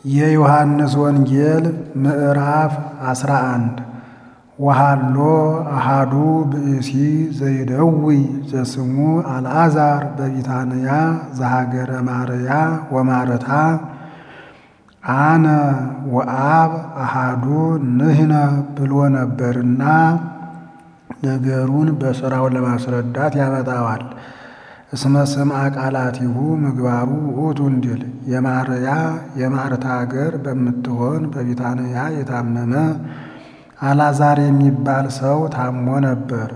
የዮሐንስ ወንጌል ምዕራፍ 11 ወሃሎ አሃዱ ብእሲ ዘይደዊ ዘስሙ አልዓዛር በቢታንያ ዘሀገረ ማርያ ወማረታ አነ ወአብ አሃዱ ንሕነ ብሎ ነበርና ነገሩን በሥራው ለማስረዳት ያመጣዋል። እስመ ስምዐ ቃላቲሁ ምግባሩ ውእቱ እንዲል የማርያ የማርታ አገር በምትሆን በቢታንያ የታመመ አልዓዛር የሚባል ሰው ታሞ ነበር።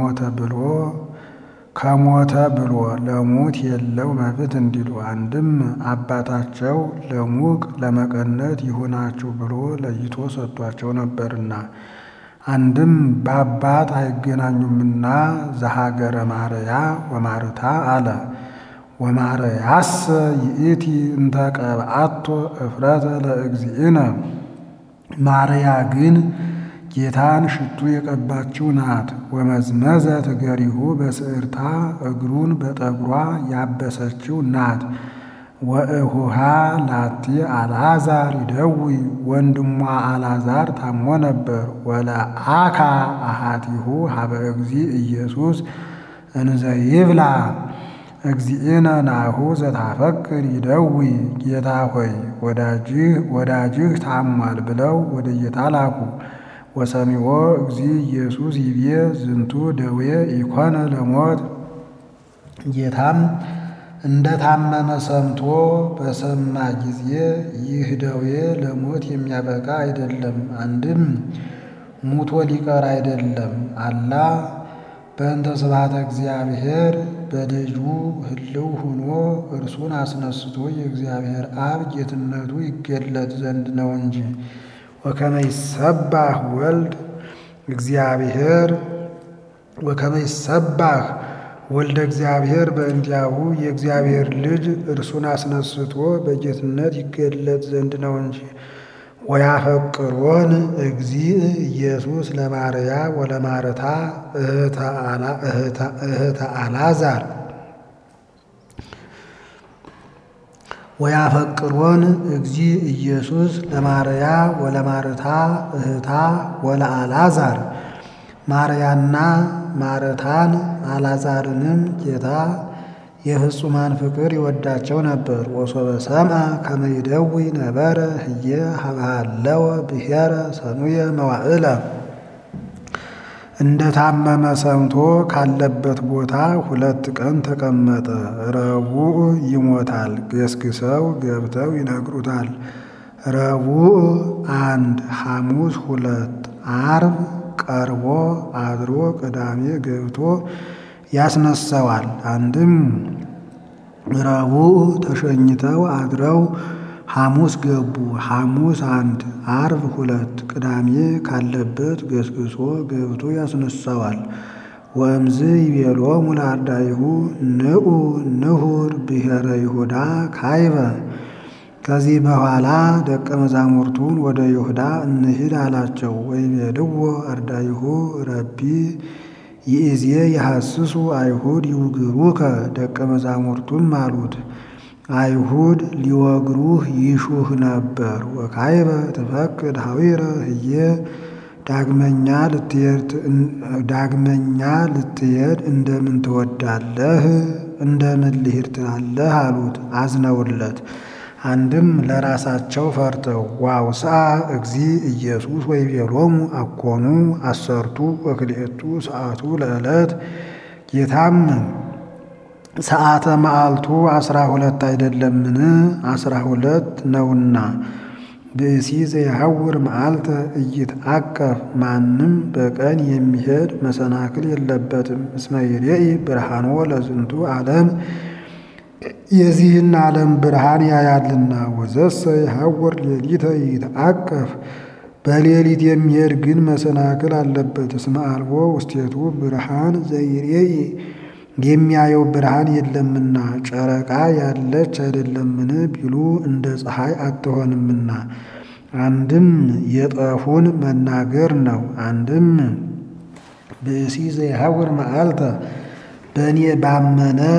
ከሞተ ብሎ ለሙት የለው መብት እንዲሉ አንድም አባታቸው ለሙቅ ለመቀነት ይሁናችሁ ብሎ ለይቶ ሰጥቷቸው ነበርና አንድም በአባት አይገናኙምና ዘሀገረ ማርያ ወማርታ አለ። ወማርያስ ይእቲ እንተ ቀብአቶ እፍረተ ለእግዚእነ ማርያ ግን ጌታን ሽቱ የቀባችው ናት። ወመዝመዘት እገሪሁ በስዕርታ እግሩን በጠጉሯ ያበሰችው ናት። ወእሁሃ ላቲ አልዓዛር ይደዊ ወንድሟ አልዓዛር ታሞ ነበር። ወለአካ አሃቲሁ ሀበ እግዚእ ኢየሱስ እንዘ ይብላ እግዚእነ ናሁ ዘታፈቅር ይደዊ ጌታ ሆይ ወዳጅህ ታሟል ብለው ወደ ጌታ ላኩ። ወሰሚዖ እግዚእ ኢየሱስ ይቤ ዝንቱ ደዌ ኢኮነ ለሞት ጌታም እንደ ታመመ ሰምቶ በሰማ ጊዜ ይህ ደዌ ለሞት የሚያበቃ አይደለም፣ አንድም ሙቶ ሊቀር አይደለም። አላ በእንተ ስብሐተ እግዚአብሔር በደጁ ህልው ሆኖ እርሱን አስነስቶ የእግዚአብሔር አብ ጌትነቱ ይገለጥ ዘንድ ነው እንጂ። ወከመ ይሰባህ ወልድ እግዚአብሔር ወከመ ይሰባህ ወልደ እግዚአብሔር በእንቲአሁ የእግዚአብሔር ልጅ እርሱን አስነስቶ በጌትነት ይገለጥ ዘንድ ነው እንጂ። ወያፈቅሮን እግዚእ ኢየሱስ ለማርያ ወለማርታ እህተ አልዓዛር ወያፈቅሮን እግዚእ ኢየሱስ ለማርያ ወለማርታ እህታ ወለአልዓዛር ማርያና ማርታን አልዓዛርንም ጌታ የፍጹማን ፍቅር ይወዳቸው ነበር። ወሶበ ሰምዐ ከመ ይደዊ ነበረ ህየ ሀበሃለወ ብሔረ ሰኑየ መዋዕለ እንደ ታመመ ሰምቶ ካለበት ቦታ 2 ቀን ተቀመጠ። ረቡዕ ይሞታል፣ ገስግሰው ገብተው ይነግሩታል። ረቡዕ 1 ሐሙስ 2 ዓርብ ቀርቦ አድሮ ቅዳሜ ገብቶ ያስነሳዋል። አንድም ረቡዕ ተሸኝተው አድረው ሐሙስ ገቡ። ሐሙስ 1 ዓርብ 2 ቅዳሜ ካለበት ገስግሶ ገብቶ ያስነሳዋል። ወእምዝ ይቤሎሙ ለአርዳኢሁ ንዑ ንሁር ብሔረ ይሁዳ ካይበ ከዚህ በኋላ ደቀ መዛሙርቱን ወደ ይሁዳ እንሂድ አላቸው። ወይቤልዎ አርዳኢሁ ረቢ ይእዜ የሐስሱ አይሁድ ይውግሩከ ደቀ መዛሙርቱም አሉት አይሁድ ሊወግሩህ ይሹህ ነበር። ወካይበ ትፈቅድ ሐዊረ ህየ ዳግመኛ ልትሄድ እንደምን ትወዳለህ? እንደምን ልሂድ ትላለህ? አሉት አዝነውለት። አንድም ለራሳቸው ፈርተው ዋውስአ እግዚእ ኢየሱስ ወይቤሎሙ አኮኑ 12 ሰዓቱ ለዕለት ጌታም ሰዓተ መዓልቱ 12 አይደለምን? 12 ነውና። ብእሲ ዘይሐውር መዓልተ ኢይትዐቀፍ ማንም በቀን የሚሄድ መሰናክል የለበትም። እስመ ይሬኢ ብርሃኖ ለዝንቱ ዓለም የዚህን ዓለም ብርሃን ያያልና። ወዘሰ ይሐውር ሌሊተ ይትዐቀፍ በሌሊት የሚሄድ ግን መሰናክል አለበት። እስመ አልቦ ውስቴቱ ብርሃን ዘይሬኢ የሚያየው ብርሃን የለምና። ጨረቃ ያለች አይደለምን ቢሉ እንደ ፀሐይ አትሆንምና። አንድም የጠፉን መናገር ነው። አንድም ብእሲ ዘይሐውር መዓልተ በእኔ ባመነ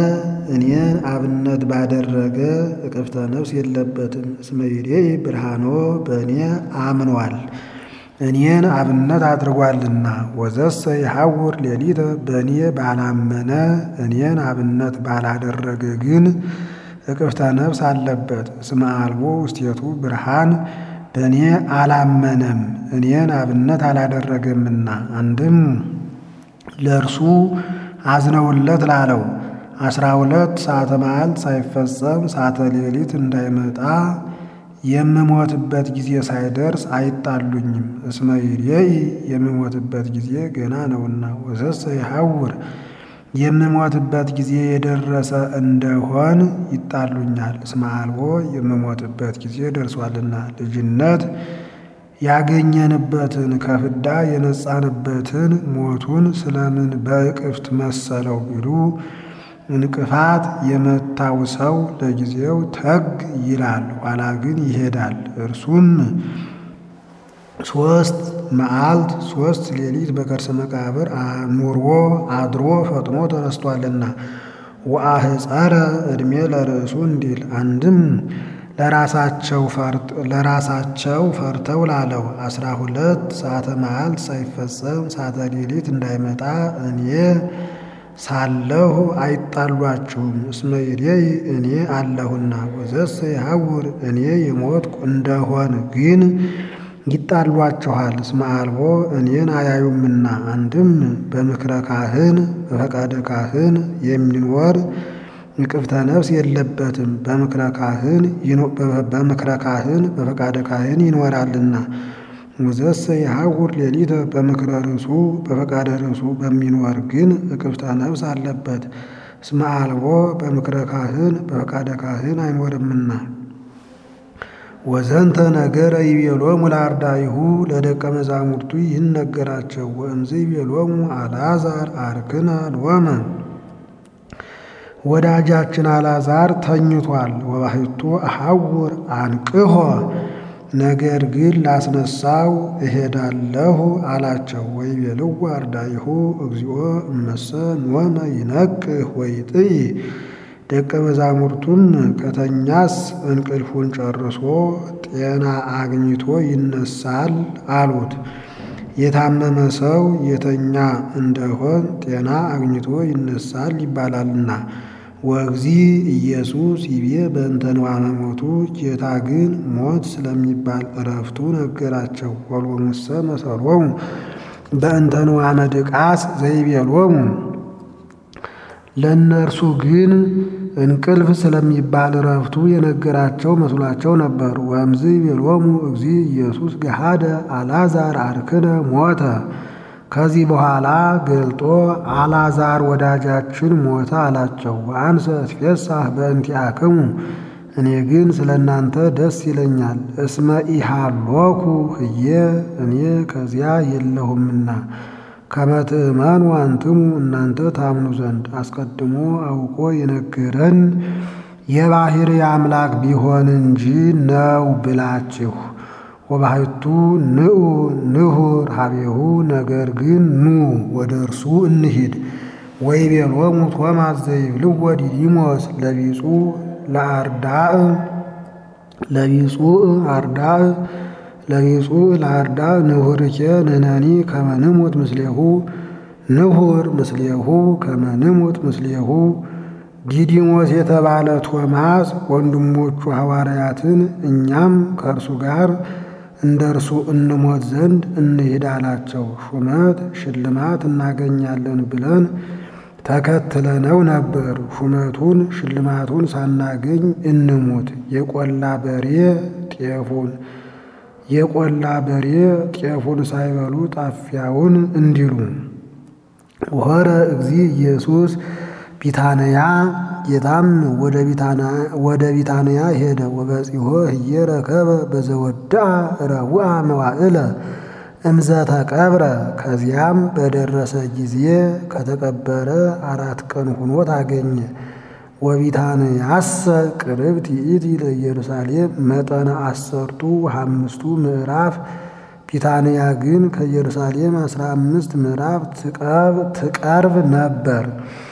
እኔን አብነት ባደረገ እቅፍተ ነፍስ የለበትም። እስመ ይሬኢ ብርሃኖ በእኔ አምኗል እኔን አብነት አድርጓልና። ወዘሰ ይሐውር ሌሊተ በእኔ ባላመነ እኔን አብነት ባላደረገ ግን እቅፍተ ነፍስ አለበት። እስመ አልቦ ውስቴቱ ብርሃን በእኔ አላመነም እኔን አብነት አላደረገምና። አንድም ለእርሱ አዝነውለት ላለው 12 ሰዓተ መዓልት ሳይፈጸም ሰዓተ ሌሊት እንዳይመጣ የምሞትበት ጊዜ ሳይደርስ አይጣሉኝም። እስመ ይሬኢ የምሞትበት ጊዜ ገና ነውና። ወዘሰ ይሐውር የምሞትበት ጊዜ የደረሰ እንደሆን ይጣሉኛል። እስመ አልቦ የምሞትበት ጊዜ ደርሷልና። ልጅነት ያገኘንበትን ከፍዳ የነጻንበትን ሞቱን ስለምን በእቅፍት መሰለው ቢሉ እንቅፋት የመታው ሰው ለጊዜው ተግ ይላል፣ ኋላ ግን ይሄዳል። እርሱም 3 መዓልት 3 ሌሊት በከርሰ መቃብር ኑሮ አድሮ ፈጥኖ ተነስቷልና። ወአህፀረ ዕድሜ ለርእሱ እንዲል አንድም ለራሳቸው ፈርተው ላለው 12 ሰዓተ መዓልት ሳይፈጸም ሰዓተ ሌሊት እንዳይመጣ እኔ ሳለሁ አይጣሏችሁም። እስመ ይሬኢ እኔ አለሁና። ወዘሰ ይሐውር እኔ የሞትኩ እንደሆን ግን ይጣሏችኋል። እስመ አልቦ እኔን አያዩምና። አንድም በምክረ ካህን በፈቃደ ካህን የሚኖር እቅፍተ ነፍስ የለበትም። በምክረ ካህን በፈቃደ ካህን ይኖራልና። ወዘሰ ይሐውር ሌሊተ በምክረ ርእሱ በፈቃደ ርእሱ በሚኖር ግን እቅፍተ ነፍስ አለበት። እስመ አልቦ በምክረ ካህን በፈቃደ ካህን አይኖርምና። ወዘንተ ነገረ ይቤሎሙ ለአርዳኢሁ ለደቀ መዛሙርቱ ይህን ነገራቸው። ወእምዝ ይቤሎሙ አልዓዛር አርክነ ሎመ ወዳጃችን አልዓዛር ተኝቷል። ወባሕቱ አሐውር አንቅሖ ነገር ግን ላስነሳው እሄዳለሁ አላቸው። ወይቤልዎ አርዳኢሁ እግዚኦ እመሰ ኖመ ይነቅህ ወይጥኢ ደቀ መዛሙርቱም ከተኛስ እንቅልፉን ጨርሶ ጤና አግኝቶ ይነሳል አሉት። የታመመ ሰው የተኛ እንደሆን ጤና አግኝቶ ይነሳል ይባላልና። ወእግዚ ኢየሱስ ይቤ በእንተ ንዋመ ሞቱ ጌታ ግን ሞት ስለሚባል እረፍቱ ነገራቸው። ወሎሙሰ መሰሎሙ በእንተ ንዋመ ድቃስ ዘይቤሎሙ ለእነርሱ ግን እንቅልፍ ስለሚባል እረፍቱ የነገራቸው መስሏቸው ነበር። ወእምዝ ይቤሎሙ እግዚ ኢየሱስ ገሃደ አልዓዛር አርክነ ሞተ ከዚህ በኋላ ገልጦ አልዓዛር ወዳጃችን ሞተ አላቸው። ወአንሰ እትፌሳህ በእንቲአክሙ እኔ ግን ስለ እናንተ ደስ ይለኛል። እስመ ኢሃሎኩ ህዬ እኔ ከዚያ የለሁምና ከመ ትእመኑ አንትሙ እናንተ ታምኑ ዘንድ አስቀድሞ አውቆ የነገረን የባሕርይ አምላክ ቢሆን እንጂ ነው ብላችሁ። ወባሕቱ ንዑ ንሁር ሀቤሁ ነገር ግን ኑ ወደ እርሱ እንሂድ። ወይቤሎሙ ቶማስ ዘይብልዎ ዲዲሞስ ለቢጹእ ለአርዳእ ንሁርኬ ንሕነኒ ከመ ንሙት ምስሌሁ ንሁር ምስሌሁ ከመ ንሙት ምስሌሁ። ዲዲሞስ የተባለ ቶማስ ወንድሞቹ ሐዋርያትን እኛም ከእርሱ ጋር እንደ እርሱ እንሞት ዘንድ እንሂድ አላቸው። ሹመት ሽልማት እናገኛለን ብለን ተከትለነው ነበር። ሹመቱን ሽልማቱን ሳናገኝ እንሙት። የቆላ በሬ ጤፉን ሳይበሉ ጣፊያውን እንዲሉ። ወሆረ እግዚ ኢየሱስ ቢታንያ ጌታም ወደ ቢታንያ ሄደ። ወበጺሖ ህዬ ረከበ በዘወድአ ረቡዕ መዋዕለ እምዘ ተቀብረ ከዚያም በደረሰ ጊዜ ከተቀበረ 4 ቀን ሆኖት አገኘ። ወቢታንያሰ ቅርብት ይእቲ ለኢየሩሳሌም መጠነ 15 ምዕራፍ ቢታንያ ግን ከኢየሩሳሌም 15 ምዕራፍ ትቀርብ ነበር።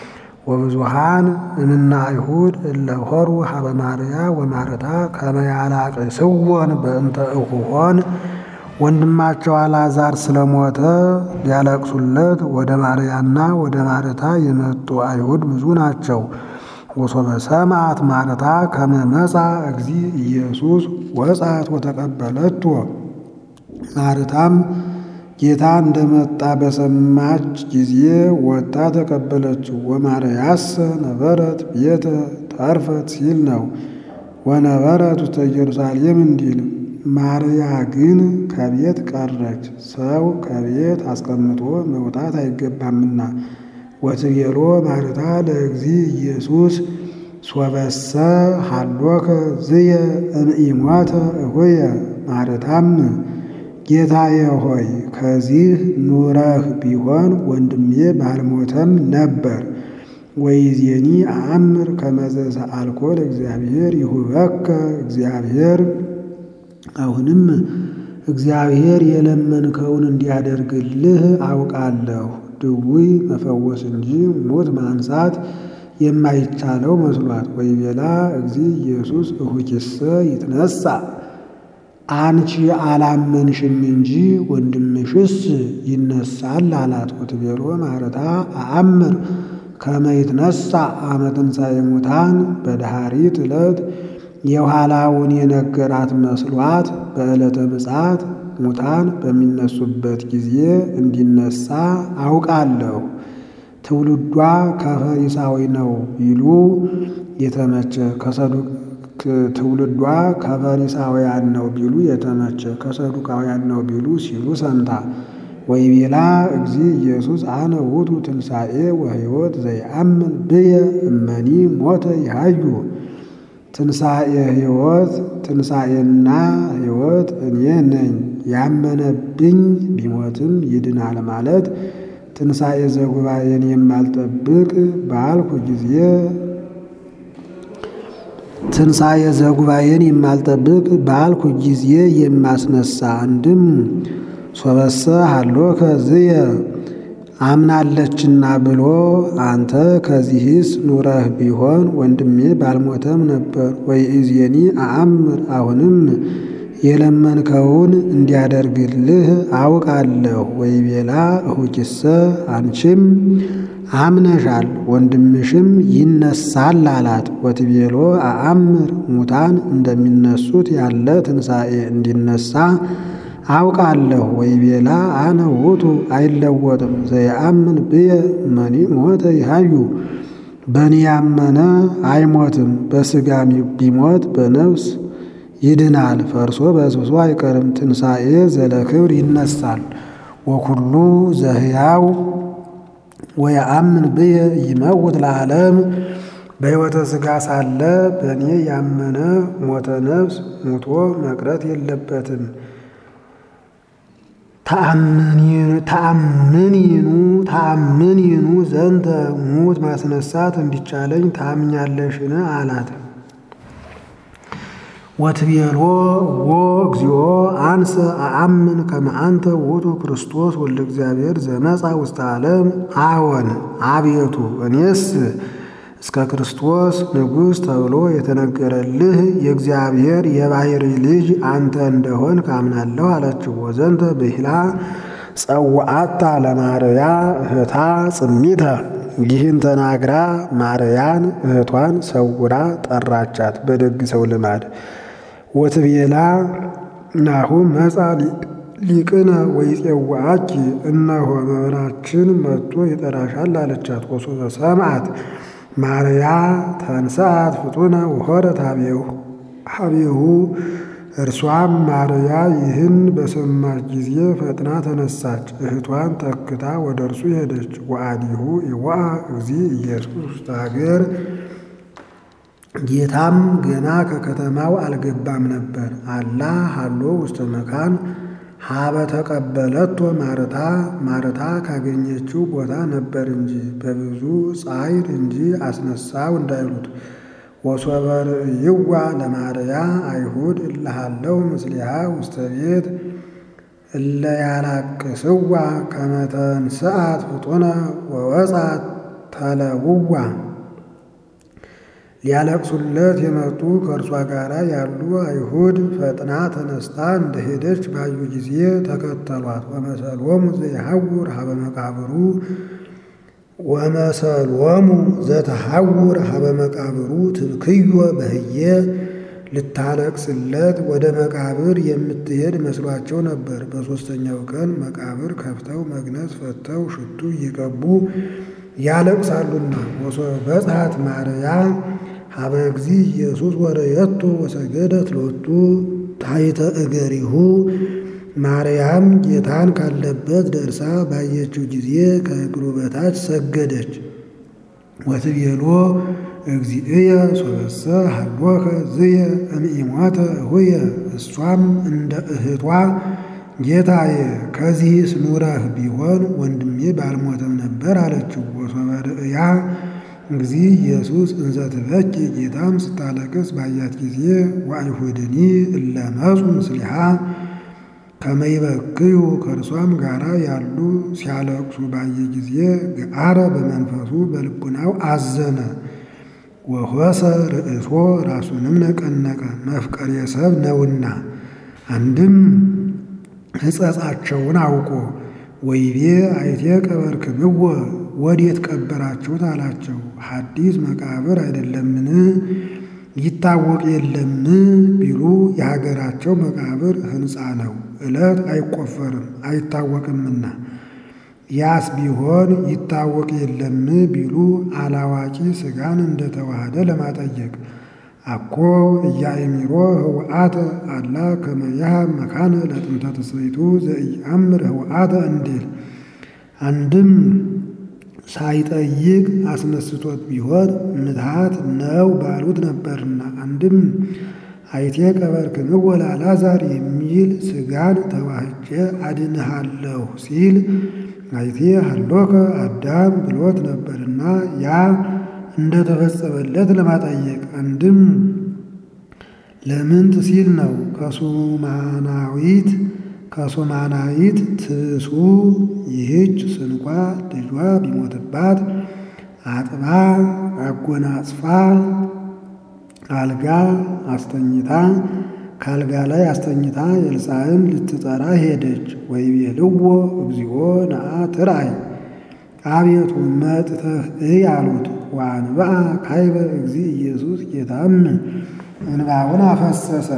ወብዙሃን እምነ አይሁድ እለ ሆሩ ሀበ ማርያ ወማርታ ከመ ያላቅስወን በእንተ እኹሆን ወንድማቸው አልዓዛር ስለሞተ ሊያለቅሱለት ወደ ማርያና ወደ ማርታ የመጡ አይሁድ ብዙ ናቸው። ወሶበ ሰምዓት ማርታ ከመ መጻ እግዚእ ኢየሱስ ወጻት ወተቀበለቶ ማርታም ጌታ እንደመጣ በሰማች ጊዜ ወጥታ ተቀበለችው። ወማርያሰ ነበረት ቤተ ተርፈት ሲል ነው። ወነበረት ውስተ ኢየሩሳሌም እንዲል ማርያ ግን ከቤት ቀረች፣ ሰው ከቤት አስቀምጦ መውጣት አይገባምና። ወትቤሎ ማርታ ለእግዚእ ኢየሱስ ሶበሰ ሀሎከ ዝየ እምኢሞተ እሆየ ማርታም ጌታዬ ሆይ ከዚህ ኑረህ ቢሆን ወንድሜ ባልሞተም ነበር። ወይዜኒ አአምር ከመ ዘሰአልኮ ለእግዚአብሔር ይሁበከ እግዚአብሔር አሁንም እግዚአብሔር የለመንከውን እንዲያደርግልህ አውቃለሁ። ድውይ መፈወስ እንጂ ሞት ማንሳት የማይቻለው መስሏት። ወይቤላ እግዚእ ኢየሱስ እሁኪሰ ይትነሣ አንቺ አላመንሽም እንጂ ወንድምሽስ ይነሳል አላት። ወትቤሎ ማርታ አአምር ከመ ይትነሣ አመ ትንሣኤ ሙታን በዳህሪት ዕለት የኋላውን የነገራት መስሏት በዕለተ ምጽአት ሙታን በሚነሱበት ጊዜ እንዲነሳ አውቃለሁ። ትውልዷ ከፈሪሳዊ ነው ቢሉ የተመቸ ትውልዷ ከፈሪሳውያን ነው ቢሉ የተመቸ ከሰዱቃውያን ነው ቢሉ ሲሉ ሰምታ። ወይቤላ እግዚእ ኢየሱስ አነ ውእቱ ትንሣኤ ወሕይወት ዘይአምን ብየ እመኒ ሞተ ይሃዩ ትንሣኤና ሕይወት እኔ ነኝ፣ ያመነብኝ ቢሞትም ይድናል ማለት ትንሣኤ ዘጉባኤን የማልጠብቅ ባልኩ ጊዜ ትንሣኤ ዘጉባኤን የማልጠብቅ ባልኩ ጊዜ የማስነሳ አንድም ሶበሰ ሀሎከ ዝየ አምናለችና ብሎ አንተ ከዚህስ ኑረህ ቢሆን ወንድሜ ባልሞተም ነበር። ወይእዜኒ አአምር አሁንም የለመንከውን እንዲያደርግልህ አውቃለሁ። ወይቤላ እሁኪሰ አንቺም አምነሻል ወንድምሽም ይነሳል አላት። ወትቤሎ አአምር ሙታን እንደሚነሱት ያለ ትንሣኤ እንዲነሳ አውቃለሁ። ወይቤላ አነ ውእቱ አይለወጥም ዘይአምን ብየ እመኒ ሞተ ይሃዩ በእኔ ያመነ አይሞትም፣ በሥጋ ቢሞት በነፍስ ይድናል። ፈርሶ በስብሶ አይቀርም፣ ትንሣኤ ዘለክብር ይነሳል። ወኩሉ ዘሕያው ወየአምን ብየ ይመውት ለዓለም በሕይወተ ሥጋ ሳለ በእኔ ያመነ ሞተ ነፍስ ሙቶ መቅረት የለበትም። ተአምኒኑ ዘንተ ሙት ማስነሳት እንዲቻለኝ ታምኛለሽን አላት። ወትቤሎ ዎ እግዚኦ አንሰ አአምን ከመ አንተ ውእቱ ክርስቶስ ወልደ እግዚአብሔር ዘመጻ ውስተ ዓለም። አዎን አቤቱ እኔስ እስከ ክርስቶስ ንጉሥ ተብሎ የተነገረልህ የእግዚአብሔር የባሕርይ ልጅ አንተ እንደሆን ካምናለሁ አለችው። ወዘንተ ብሂላ ጸውዓታ ለማርያ እህታ ጽሚተ ይህን ተናግራ ማርያን እህቷን ሰውራ ጠራቻት በደግ ሰው ልማድ። ወትቤላ ናሁ መጻ ሊቅነ ወይፄውዓኪ እነሆ መምህራችን መጥቶ ይጠራሻል አለቻት። ወሶበ ሰምዓት ማርያ ተንሥአት ፍጡነ ወሖረት ኀቤሁ እርሷም ማርያ ይህን በሰማች ጊዜ ፈጥና ተነሳች፣ እህቷን ተክታ ወደ እርሱ ሄደች። ወአዲሁ ይወአ እግዚእ ኢየሱስ ውስተ ሀገር ጌታም ገና ከከተማው አልገባም ነበር። አላ ሀሎ ውስተ መካን ሀበ ተቀበለቶ ማርታ ካገኘችው ቦታ ነበር እንጂ በብዙ ጻዕር እንጂ አስነሳው እንዳይሉት። ወሶበ ርእይዋ ለማርያ አይሁድ እለ ሀለው ምስሊሃ ውስተ ቤት እለ ያላቅስዋ ከመ ተንሥአት ፍጡነ ወወጻት ተለውዋ ሊያለቅሱለት የመጡ ከእርሷ ጋር ያሉ አይሁድ ፈጥና ተነስታ እንደሄደች ባዩ ጊዜ ተከተሏት። ወመሰሎሙ ዘየሐውር ሀበ መቃብሩ ወመሰሎሙ ዘተሐውር ሀበ መቃብሩ ትብክዮ በህየ ልታለቅስለት ወደ መቃብር የምትሄድ መስሏቸው ነበር። በሦስተኛው ቀን መቃብር ከፍተው መግነዝ ፈተው ሽቱ እየቀቡ ያለቅሳሉና። ወሶበጽሐት ማርያም ሀበ እግዚእ ኢየሱስ ወረየቶ ወሰገደት ሎቱ ታሕተ እገሪሁ ማርያም ጌታን ካለበት ደርሳ ባየችው ጊዜ ከእግሩ በታች ሰገደች። ወትቤሎ እግዚእየ ሶበሰ ሀሎከ ዝየ እምኢሞተ እሁየ እሷም እንደ እህቷ ጌታዬ ከዚህስ ኑረህ ቢሆን ወንድሜ ባልሞተም ነበር አለችው። ወሶበ ርእያ እግዚእ ኢየሱስ እንዘ ትበኪ ጌታም ስታለቅስ ባያት ጊዜ ወአይሁድኒ እለ መጹ ምስሊሃ ከመ ይበክዩ ከእርሷም ጋራ ያሉ ሲያለቅሱ ባየ ጊዜ ገአረ በመንፈሱ በልቡናው አዘነ። ወሖሰ ርእሶ ራሱንም ነቀነቀ፣ መፍቀሬ ሰብ ነውና። አንድም ሕጸጻቸውን አውቆ ወይቤ አይቴ ቀበርክምዎ ወዴት ቀበራችሁት አላቸው። ሐዲስ መቃብር አይደለምን ይታወቅ የለም ቢሉ የሀገራቸው መቃብር ሕንፃ ነው፣ ዕለት አይቆፈርም አይታወቅምና። ያስ ቢሆን ይታወቅ የለም ቢሉ አላዋቂ ሥጋን እንደተዋሃደ ለማጠየቅ። አኮ እያእሚሮ ህውአተ አላ ከመ ያህብ መካነ ለጥንተ ትስብእቱ ዘኢየአምር ህውአተ እንዲል። አንድም ሳይጠይቅ አስነስቶት ቢሆን ምትሃት ነው ባሉት ነበርና። አንድም አይቴ ቀበርክምዎ ለአልዓዛር የሚል ሥጋን ተዋህጄ አድንሃለሁ ሲል አይቴ ሀሎከ አዳም ብሎት ነበርና ያ እንደተፈጸመለት ለማጠየቅ። አንድም ለምንት ሲል ነው። ከሱማናዊት ትሱ ይህች ስንኳ ልጇ ቢሞትባት አጥባ አጎናጽፋ አልጋ አስተኝታ ካልጋ ላይ አስተኝታ ኤልሳዕን ልትጠራ ሄደች። ወይቤልዎ እግዚኦ ነአ ትርአይ አቤቱ መጥተህ እይ አሉት። ወአንብአ ካይበ እግዚእ ኢየሱስ ጌታም እንባውን አፈሰሰ።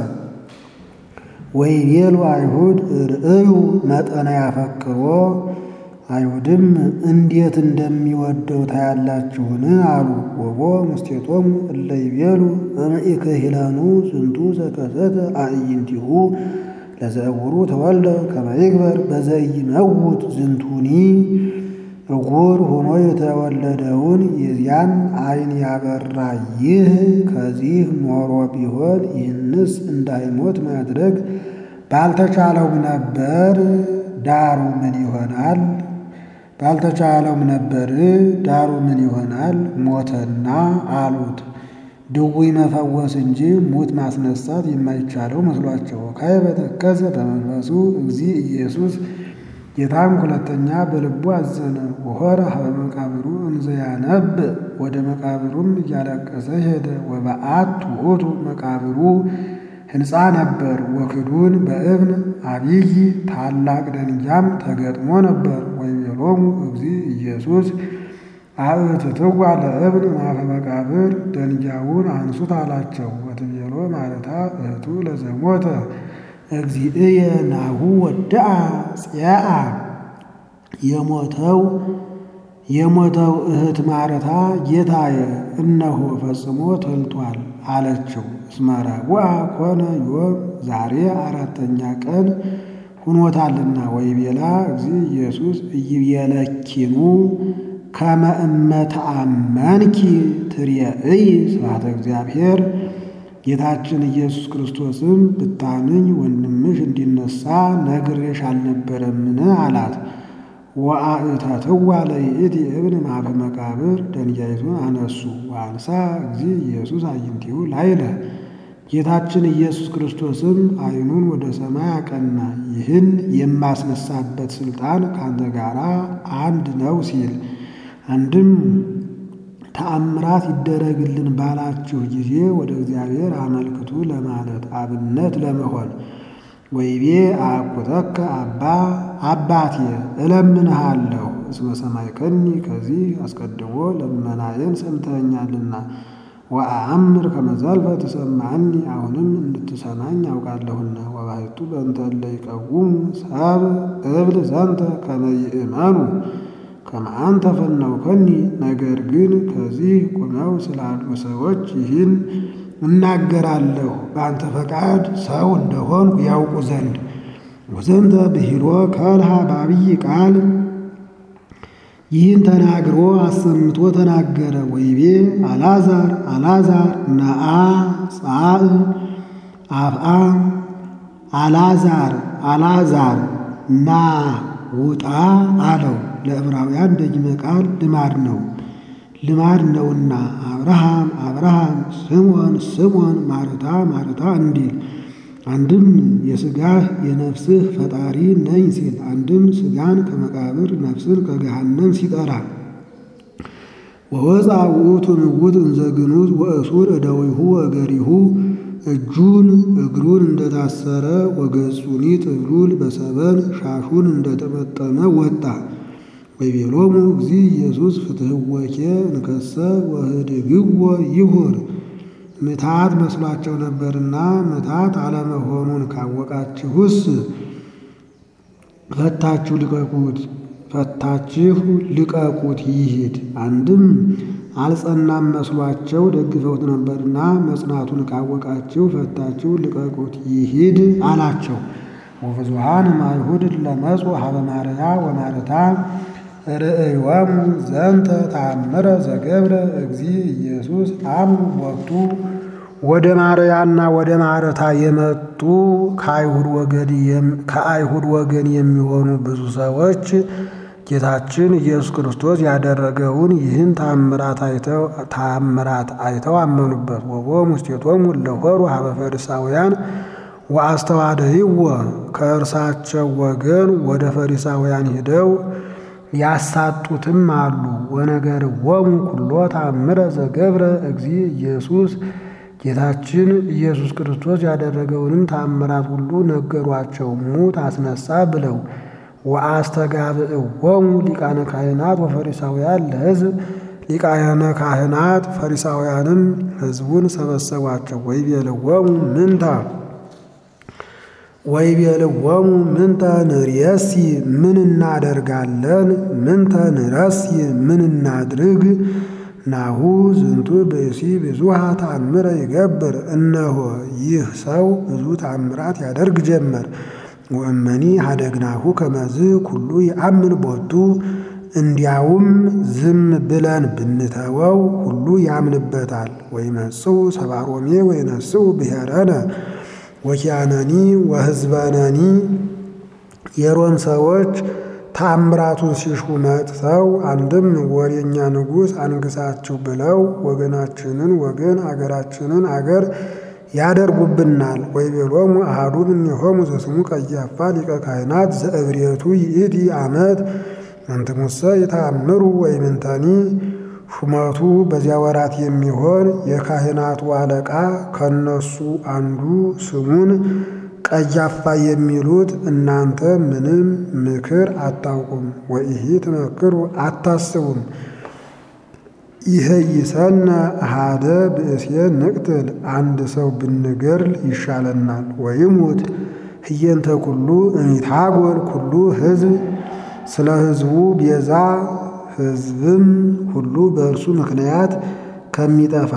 ወይቤሉ አይሁድ ርእዩ መጠነ ያፈቅሮ አይሁድም እንዴት እንደሚወደው ታያላችሁን አሉ። ወቦ ሙስቴቶሙ እለ ይቤሉ እምኢክሂለኑ ዝንቱ ዘከሰተ አዕይንቲሁ ለዘእውሩ ተወልደ ከመ ይግበር በዘኢይመውት ዝንቱኒ። ዕውር ሆኖ የተወለደውን የዚያን ዓይን ያበራ ይህ ከዚህ ኖሮ ቢሆን ይህንስ እንዳይሞት ማድረግ ባልተቻለውም ነበር። ዳሩ ምን ይሆናል? ባልተቻለውም ነበር ዳሩ ምን ይሆናል? ሞተና አሉት። ድውይ መፈወስ እንጂ ሙት ማስነሳት የማይቻለው መስሏቸው። ካይበ ተከዘ በመንፈሱ እግዚእ ኢየሱስ ጌታም ሁለተኛ በልቡ አዘነ። ወሖረ ሀበ መቃብሩ እንዘ ያነብእ ወደ መቃብሩም እያለቀሰ ሄደ። ወበአት ውእቱ መቃብሩ ሕንፃ ነበር። ወክዱን በእብን አቢይ ታላቅ ደንጊያም ተገጥሞ ነበር። ወይቤሎሙ እግዚእ ኢየሱስ አእትትዋ ለእብን ማፈ መቃብር ደንጊያውን አንሱት አላቸው። ወትቤሎ ማለታ እህቱ ለዘሞተ እግዚእየ ናሁ ወድአ ጽያአ የሞተው እህት ማረታ ጌታዬ እነሆ ፈጽሞ ተልቷል አለችው። እስመ ረቡዕ ኮነ ዮም ዛሬ አራተኛ ቀን ሁኖታልና። ወይቤላ እግዚእ ኢየሱስ ኢይቤለኪኑ ከመ እመ ተአመንኪ ትሬእይ ስብሐተ እግዚአብሔር። ጌታችን ኢየሱስ ክርስቶስም ብታምኝ ወንድምሽ እንዲነሳ ነግሬሽ አልነበረምን አላት። ወአእተትዋ ለይእቲ እብን ማፈ መቃብር ደንጊያይቱን አነሱ። ወአንሳ እግዚእ ኢየሱስ አዕይንቲሁ ላዕለ ጌታችን ኢየሱስ ክርስቶስም ዓይኑን ወደ ሰማይ አቀና። ይህን የማስነሳበት ሥልጣን ካንተ ጋር አንድ ነው ሲል። አንድም ተአምራት ይደረግልን ባላችሁ ጊዜ ወደ እግዚአብሔር አመልክቱ ለማለት አብነት ለመሆን ወይቤ አኩተከ አባቴ እለምንሃለሁ እስመ ሰማዕከኒ ከዚህ አስቀድሞ ልመናዬን ሰምተኸኛልና ወአአምር ከመ ዘልፈ ትሰምዐኒ አሁንም እንድትሰማኝ አውቃለሁና ወባሕቱ በእንተ እለ ይቀውሙ ሰብእ እብል ዘንተ ከመ ይእመኑ ከመ አንተ ፈነውከኒ ነገር ግን ከዚህ ቁመው ስላሉ ሰዎች ይህን እናገራለሁ በአንተ ፈቃድ ሰው እንደሆንኩ ያውቁ ዘንድ ወዘንተ ብሂሎ ከልሃ በዐቢይ ቃል ይህን ተናግሮ አሰምቶ ተናገረ። ወይቤ አልዓዛር ነአ ጻእ አፍአ አልዓዛር ና ውጣ አለው። ለዕብራውያን ደጅመ ቃል ልማድ ነውና አብርሃም ስምዖን ማርታ እንዲል አንድም የሥጋህ የነፍስህ ፈጣሪ ነኝ ሲል አንድም ሥጋን ከመቃብር ነፍስን ከገሃነም ሲጠራ ወወፃ ውእቱ ንጉሥ እንዘ ግኑዝ ወእሱር እደዊሁ ወእገሪሁ እጁን እግሩን እንደታሰረ ወገጹኒ ጥብሉል በሰበን ሻሹን እንደተመጠመ ወጣ። ወይቤሎሙ እግዚእ ኢየሱስ ፍትሕወኬ እንከሰ ወህድግዎ ይሁር ምታት መስሏቸው ነበርና ምታት አለመሆኑን ካወቃችሁስ ፈታችሁ ልቀቁት ይሂድ። አንድም አልጸናም መስሏቸው ደግፈውት ነበርና መጽናቱን ካወቃችሁ ፈታችሁ ልቀቁት ይሂድ አላቸው። ወብዙኃን እምአይሁድ ለመጹ ሀበ ማርያ ወማርታ ርእዮሙ ዘንተ ተአምረ ዘገብረ እግዚእ ኢየሱስ አምኑ ቦቱ ወደ ማርያና ወደ ማርታ የመጡ ከአይሁድ ወገን የሚሆኑ ብዙ ሰዎች ጌታችን ኢየሱስ ክርስቶስ ያደረገውን ይህን ተአምራት አይተው አመኑበት። ወቦሙ ውስቴቶሙ ለሆሩ ሀበ ፈሪሳውያን ወአስተዋደይዎ ከእርሳቸው ወገን ወደ ፈሪሳውያን ሂደው ያሳጡትም አሉ። ወነገርዎሙ ኩሎ ተአምረ ዘገብረ እግዚእ ኢየሱስ ጌታችን ኢየሱስ ክርስቶስ ያደረገውንም ተአምራት ሁሉ ነገሯቸው። ሙት አስነሳ ብለው ወአስተጋብእዎሙ ሊቃነ ካህናት ወፈሪሳውያን ለሕዝብ ሊቃነ ካህናት ፈሪሳውያንም ሕዝቡን ሰበሰቧቸው። ወይቤልዎሙ ምንተ ንርእሲ ምን እናደርጋለን? ምንተ ንረሲ ምን እናድርግ? ናሁ ዝንቱ ብእሲ ብዙኃ ተአምረ ይገብር እነሆ ይህ ሰው ብዙ ተአምራት ያደርግ ጀመር። ወእመኒ ሀደግናሁ ከመዝ ኩሉ ይአምን ቦቱ እንዲያውም ዝም ብለን ብንተወው ሁሉ ያምንበታል። ወይመጽኡ ሰብአ ሮሜ ወይነስኡ ብሔረነ ወኪያነኒ ወሕዝበነኒ የሮም ሰዎች ተአምራቱን ሲሹ መጥተው አንድም ወሬኛ ንጉሥ አንግሳችሁ ብለው ወገናችንን ወገን አገራችንን አገር ያደርጉብናል። ወይቤሎሙ አሐዱ እምኔሆሙ ዘስሙ ቀያፋ ሊቀ ካህናት ዘእብሬቱ ይእቲ ዓመት አንትሙሰ ይተአምሩ ወይምንተኒ ሹመቱ በዚያ ወራት የሚሆን የካህናቱ አለቃ ከነሱ አንዱ ስሙን ቀያፋ የሚሉት እናንተ ምንም ምክር አታውቁም፣ ወኢሂ ትመክሩ አታስቡም። ይሄይሰነ አሐደ ብእሴ ንቅትል አንድ ሰው ብንገድል ይሻለናል። ወይሙት ህየንተ ኩሉ እሚታጎል ኩሉ ሕዝብ ስለ ሕዝቡ ቤዛ ሕዝብም ሁሉ በእርሱ ምክንያት ከሚጠፋ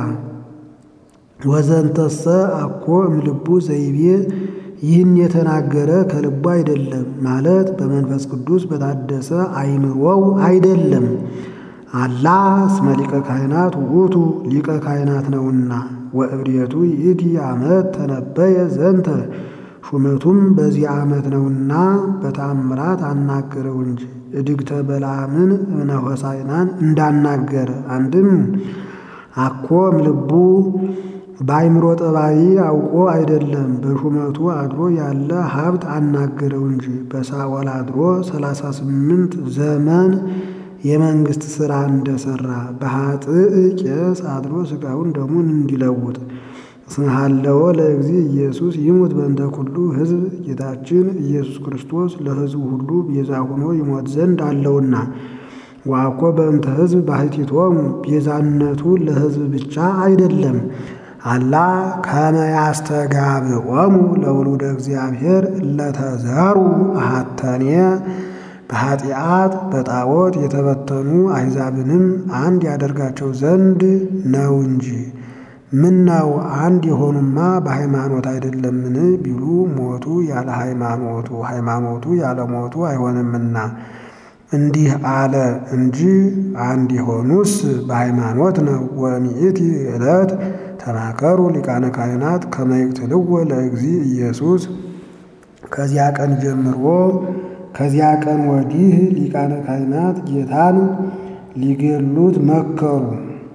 ወዘንተሰ አኮ እምልቡ ዘይቤ ይህን የተናገረ ከልቡ አይደለም ማለት በመንፈስ ቅዱስ በታደሰ አይምሮው አይደለም። አላ እስመ ሊቀ ካህናት ውእቱ ሊቀ ካህናት ነውና ወእብሬቱ ይእቲ ዓመት ተነበየ ዘንተ ሹመቱም በዚህ ዓመት ነውና በተአምራት አናገረው እንጂ እድግተ በለዓምን እምነ ሆሳዕናን እንዳናገረ። አንድም አኮ እምልቡ በአይምሮ ጠባይ አውቆ አይደለም በሹመቱ አድሮ ያለ ሀብት አናገረው እንጂ በሳኦል አድሮ 38 ዘመን የመንግሥት ሥራ እንደሠራ በኃጥእ ቄስ አድሮ ሥጋውን ደሙን እንዲለውጥ እስመ ሀለወ ለእግዚእ ኢየሱስ ይሙት በእንተ ኩሉ ሕዝብ ጌታችን ኢየሱስ ክርስቶስ ለሕዝቡ ሁሉ ቤዛ ሆኖ ይሞት ዘንድ አለውና ወአኮ በእንተ ሕዝብ ባሕቲቶሙ ቤዛነቱ ለሕዝብ ብቻ አይደለም። አላ ከመ ያስተጋብኦሙ ለውሉደ እግዚአብሔር እለተዘሩ አሐተኔ በኃጢአት በጣዖት የተበተኑ አሕዛብንም አንድ ያደርጋቸው ዘንድ ነው እንጂ። ምነው አንድ የሆኑማ በሃይማኖት አይደለምን ቢሉ ሞቱ ያለ ሃይማኖቱ ሃይማኖቱ ያለ ሞቱ አይሆንምና እንዲህ አለ እንጂ አንድ የሆኑስ በሃይማኖት ነው። ወሚእቲ ዕለት ተማከሩ ሊቃነ ካህናት ከመ ይቅትልዎ ለእግዚእ ኢየሱስ። ከዚያ ቀን ጀምሮ ከዚያ ቀን ወዲህ ሊቃነ ካህናት ጌታን ሊገሉት መከሩ።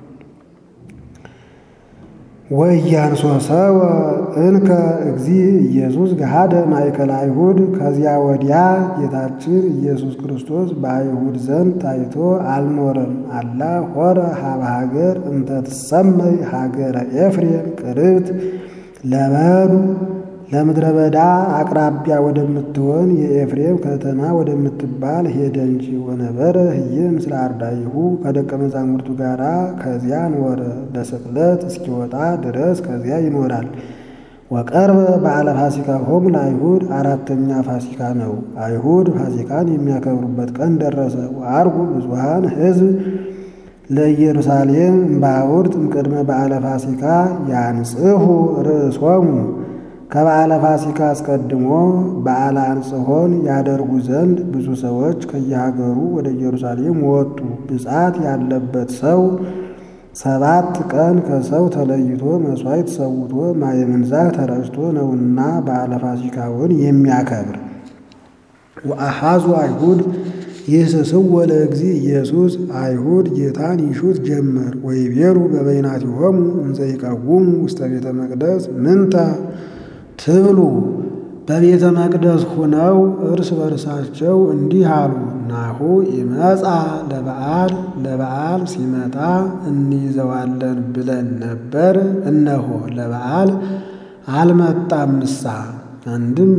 ወኢያንሶ ሰወ እንከ እግዚእ ኢየሱስ ገሃደ ማእከለ አይሁድ። ከዚያ ወዲያ ጌታችን ኢየሱስ ክርስቶስ በአይሁድ ዘንድ ታይቶ አልኖረም። አላ ሆረ ሀበ ሀገር እንተ ትሰመይ ሀገረ ኤፍሬም ቅርብት ለበዱ ለምድረ በዳ አቅራቢያ ወደምትሆን የኤፍሬም ከተማ ወደምትባል ሄደ እንጂ። ወነበረ ህየ ምስለ አርዳኢሁ ከደቀ መዛሙርቱ ጋር ከዚያ ኖረ። ለስቅለት እስኪወጣ ድረስ ከዚያ ይኖራል። ወቀርበ በዓለ ፋሲካሆሙ ለአይሁድ አራተኛ ፋሲካ ነው። አይሁድ ፋሲካን የሚያከብሩበት ቀን ደረሰ። ወዐርጉ ብዙኃን ሕዝብ ለኢየሩሳሌም እምባውርት እምቅድመ በዓለ ፋሲካ ያንጽሑ ርእሶሙ። ከበዓለ ፋሲካ አስቀድሞ በዓለ አንጽሖን ያደርጉ ዘንድ ብዙ ሰዎች ከየሀገሩ ወደ ኢየሩሳሌም ወጡ። ብፅዓት ያለበት ሰው 7 ቀን ከሰው ተለይቶ መሥዋዕት ሰውቶ ማየ ምንዛህ ተረጭቶ ነውና በዓለ ፋሲካውን የሚያከብር። ወአሐዙ አይሁድ ይህስስዎ ለእግዚእ ኢየሱስ። አይሁድ ጌታን ይሹት ጀመር። ወይቤሩ በበይናቲሆሙ እንዘ ይቀውሙ ውስተ ቤተ መቅደስ ምንተ ትብሉ። በቤተ መቅደስ ሁነው እርስ በርሳቸው እንዲህ አሉ፣ ናሁ ይመጻ ለበዓል። ለበዓል ሲመጣ እንይዘዋለን ብለን ነበር፣ እነሆ ለበዓል አልመጣምሳ። አንድም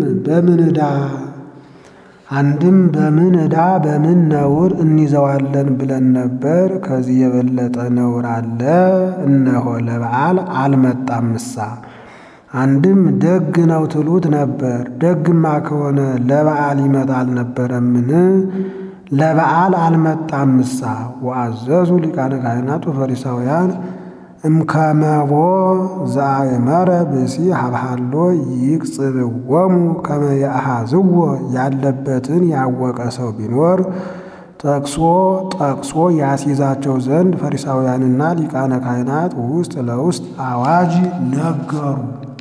በምን ዕዳ በምን ነውር እንይዘዋለን ብለን ነበር፣ ከዚህ የበለጠ ነውር አለ፣ እነሆ ለበዓል አልመጣምሳ። አንድም ደግ ነው ትሉት ነበር፣ ደግማ ከሆነ ለበዓል ይመጣ አልነበረምን? ለበዓል አልመጣምሳ። ወአዘዙ ሊቃነ ካህናት ወፈሪሳውያን እምከመቦ ዘአእመረ ብእሲ ሀብሃሎ ይቅጽብዎሙ ከመ ያአሐዝዎ። ያለበትን ያወቀ ሰው ቢኖር ጠቅሶ ያስይዛቸው ዘንድ ፈሪሳውያንና ሊቃነ ካህናት ውስጥ ለውስጥ አዋጅ ነገሩ።